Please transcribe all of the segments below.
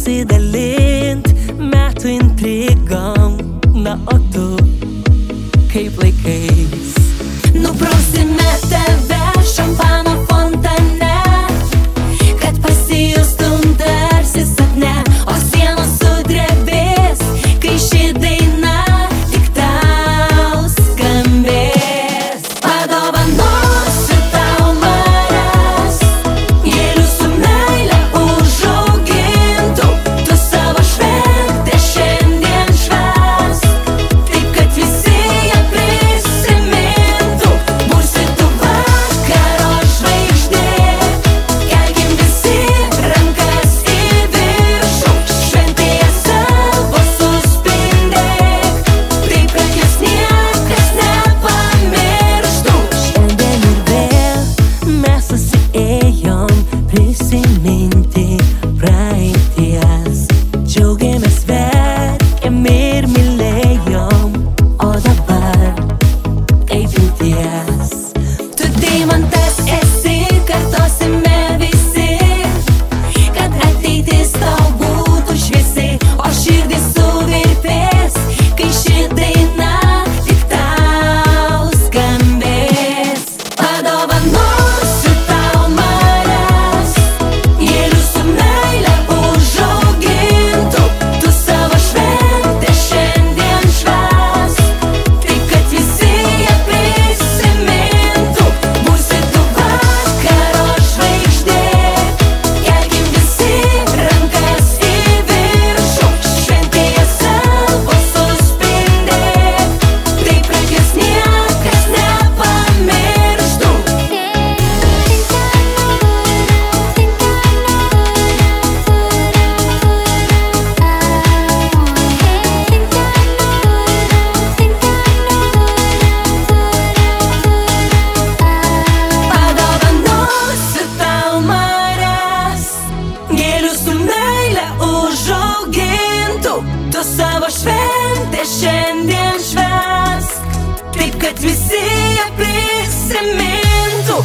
pasidalint metų intrigom. Na, o tu kaip laikais? Nuprausime tave šampano fontane, kad pasijustum tarsi sapne, o sienos sudrebės, kai ši daina tik tau skambės. Padovanosiu tau marias, gėlių su meile užaugintų, tu savo šventę šiandien švęsk, taip kad visi ją prisimintų. Būsi tu vakaro žvaigždė, kelkim visi rankas į viršų, šventėje savo suspindėk, taip kad jos niekas nepamirštų. Šiandien ir vėl mes susiėjom prisiminti praeities. Džiaugiamės, verkėm ir mylėjom, o dabar kaip jauties? Tu deimantas esi, kartosime visi, kad ateitis tau būtų šviesi, o širdis suvirpės, kai ši daina tik tau skambės. Padovanosiu tau marias, gėlių su meile užaugintų, tu savo šventę šiandien švęsk, taip kad visi ją prisimintų. Būsi tu vakaro žvaigždė, kelkim visi rankas į viršų, šventėje savo suspindėk, taip kad jos niekas nepamirštų. Padovanosiu tau marias, gėlių su meile užaugintų, tu savo šventę šiandien švęsk, taip kad visi ją prisimintų.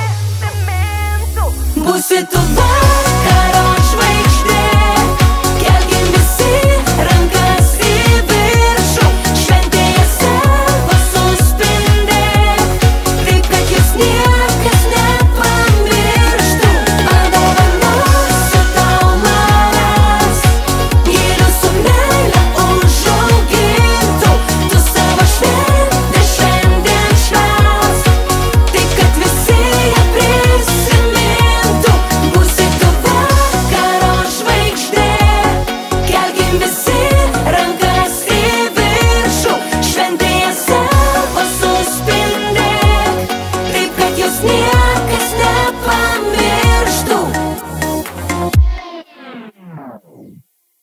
Būsi tu vakaro žvaigždė, kelkim visi rankas į viršų, šventėje savo suspindėk, taip kad jos niekas nepamirštų. Padovanosiu tau marias, gėlių su meile užaugintų, tu savo šventę šiandien švęsk, taip kad visi ją prisimintų. Būsi tu vakaro žvaigždė, kelkim visi rankas į viršų, šventėje savo suspindėk, taip kad jos niekas